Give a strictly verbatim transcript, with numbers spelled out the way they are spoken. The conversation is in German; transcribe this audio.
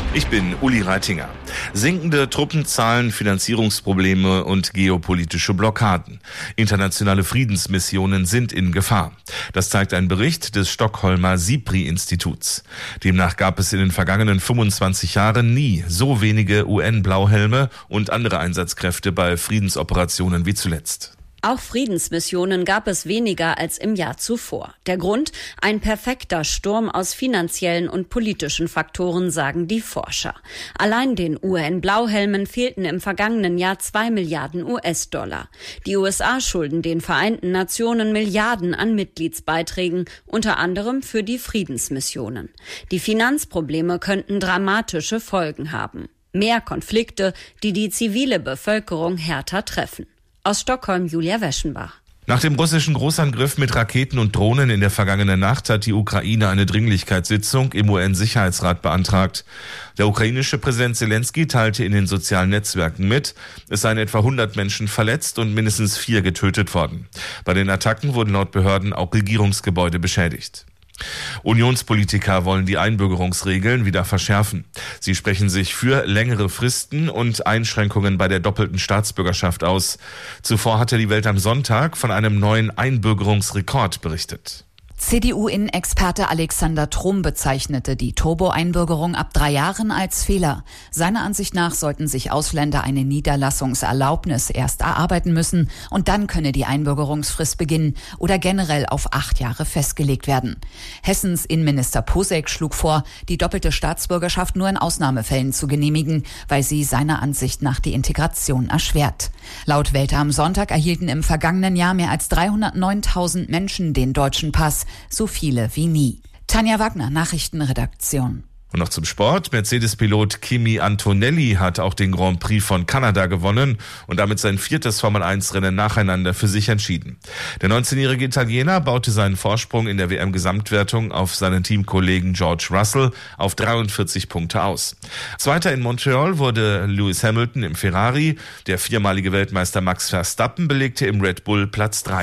Ich bin Uli Reitinger. Sinkende Truppenzahlen, Finanzierungsprobleme und geopolitische Blockaden. Internationale Friedensmissionen sind in Gefahr. Das zeigt ein Bericht des Stockholmer SIPRI-Instituts. Demnach gab es in den vergangenen fünfundzwanzig Jahren nie so wenige U N-Blauhelme und andere Einsatzkräfte bei Friedensoperationen wie zuletzt. Auch Friedensmissionen gab es weniger als im Jahr zuvor. Der Grund? Ein perfekter Sturm aus finanziellen und politischen Faktoren, sagen die Forscher. Allein den U N-Blauhelmen fehlten im vergangenen Jahr zwei Milliarden U S-Dollar. Die U S A schulden den Vereinten Nationen Milliarden an Mitgliedsbeiträgen, unter anderem für die Friedensmissionen. Die Finanzprobleme könnten dramatische Folgen haben. Mehr Konflikte, die die zivile Bevölkerung härter treffen. Aus Stockholm, Julia Weschenbach. Nach dem russischen Großangriff mit Raketen und Drohnen in der vergangenen Nacht hat die Ukraine eine Dringlichkeitssitzung im U N-Sicherheitsrat beantragt. Der ukrainische Präsident Zelensky teilte in den sozialen Netzwerken mit, es seien etwa hundert Menschen verletzt und mindestens vier getötet worden. Bei den Attacken wurden laut Behörden auch Regierungsgebäude beschädigt. Unionspolitiker wollen die Einbürgerungsregeln wieder verschärfen. Sie sprechen sich für längere Fristen und Einschränkungen bei der doppelten Staatsbürgerschaft aus. Zuvor hatte die Welt am Sonntag von einem neuen Einbürgerungsrekord berichtet. C D U-Innenexperte Alexander Trom bezeichnete die Turbo-Einbürgerung ab drei Jahren als Fehler. Seiner Ansicht nach sollten sich Ausländer eine Niederlassungserlaubnis erst erarbeiten müssen und dann könne die Einbürgerungsfrist beginnen oder generell auf acht Jahre festgelegt werden. Hessens Innenminister Posek schlug vor, die doppelte Staatsbürgerschaft nur in Ausnahmefällen zu genehmigen, weil sie seiner Ansicht nach die Integration erschwert. Laut Welt am Sonntag erhielten im vergangenen Jahr mehr als dreihundertneuntausend Menschen den deutschen Pass, so viele wie nie. Tanja Wagner, Nachrichtenredaktion. Und noch zum Sport. Mercedes-Pilot Kimi Antonelli hat auch den Grand Prix von Kanada gewonnen und damit sein viertes Formel eins Rennen nacheinander für sich entschieden. Der neunzehnjährige Italiener baute seinen Vorsprung in der W M-Gesamtwertung auf seinen Teamkollegen George Russell auf dreiundvierzig Punkte aus. Zweiter in Montreal wurde Lewis Hamilton im Ferrari. Der viermalige Weltmeister Max Verstappen belegte im Red Bull Platz drei.